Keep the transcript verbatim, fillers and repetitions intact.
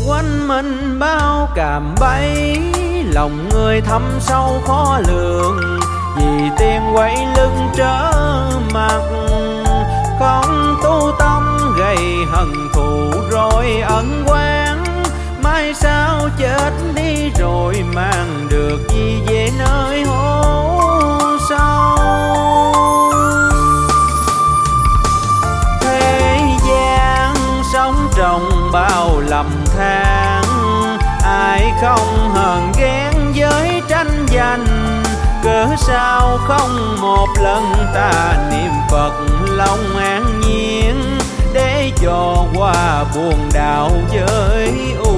Quanh mình bao cạm bẫy, lòng người thâm sâu khó lường, vì tiền quay lưng trở mặt. Không tu tâm gây hận thù rồi ẩn oán, mai sau chết đi rồi mang được gì về nơi hố sâu. Thế gian sống trong bao lầm than, ai không hờn ghen với tranh giành, cớ sao không một lần ta niệm Phật lòng an nhiên, để cho qua buồn đạo với